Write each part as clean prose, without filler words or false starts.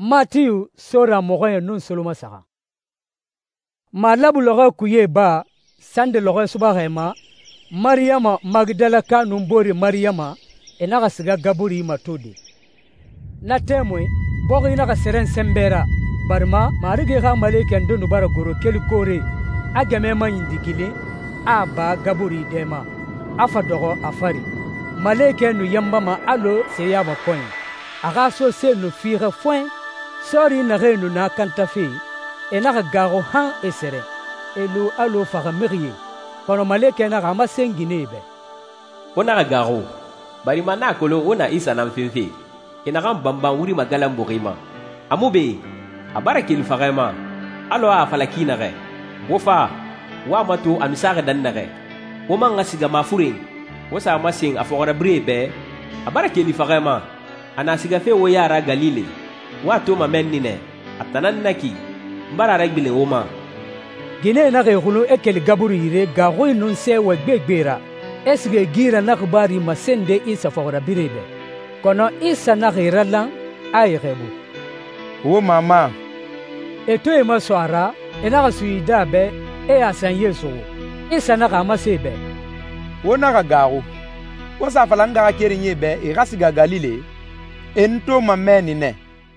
Matiu sora mogoye nun soloma saga. Ma labu logo kuye ba sande logo subahema Mariama Magdala ka numbori Mariama enaga siga gaburi matudi. Na temwe bogi naga seren sembera barma marige ga maleke ndonu bara goro keli kore agame ma indikile aba gaburi dema afa dogo afari maleke nu yambama alo seyaba point aga so se no fire point sori na renu na kantafi enaga garo han esere elu alo faga miriye kono maleke na gama senginebe ona garo bari mana kolo ona isa na mfefe enaga bamba wuri magala mbogima amube abara kil fagama alo a falakina re wofa wa mato amisare dannare o manga siga mafure wosa masing afogora brebe abara kil fagama ana siga fe wo yara galile wato mamennine atanannaki mbara regbile woma gine na gehulu ekel gaburu yire gago nun se wa gbegbera esge gira na gbari masende isa fogora birebe kono isa na girala ayrebu wo mama eto e maswara ena suida be e asan yeso isa na ga masebe wo na gago wo sa falanga ga kerinye be e gasiga galile ento mamennine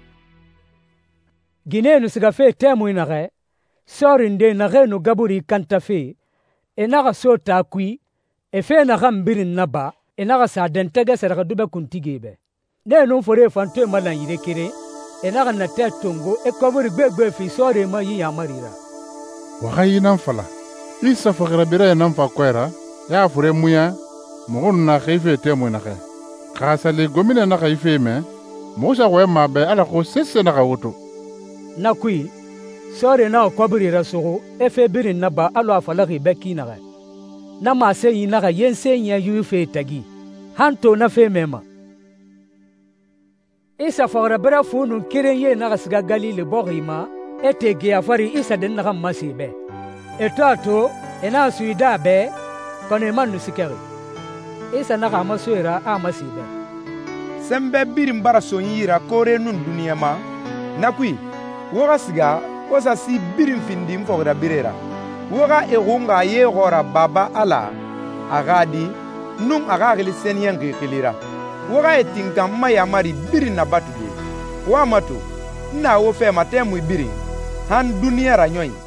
gine nu siga fe temu inare sorinde na renu gaburi kantafe enaga sota kui efe na gambirin naba enaga sa dentege sera dube kuntigebe ne nu fore fanto malan yire kire enaga na tetongo e koburi gbegbe fi sore ma yi yamarira wagai nan fala isa fagra bira nan fa kwera ya fure muya mogon na khaife temu na kha khasale gomina na khaife me mo sha we ma be ala ko sesse na kawuto na kui sore na koburi rasugo efe birin naba alo afalagi bekina ga na mase yina ga yense nya yufe tagi hanto na fe mema isa fagra bra funu kirenye na siga galile bogima etege afari isa den na masibe etato ena suida be kono manu sikere isa na masuira a masibe sembe birim bara sonyira kore nun duniya ma nakui woga siga osa si birim findim fogra birera woga egunga ye gora baba ala agadi num agagili senyen gikilira woga etinka maya mari birin na batuge wa mato na wo fe matemu birin han duniya ra nyoy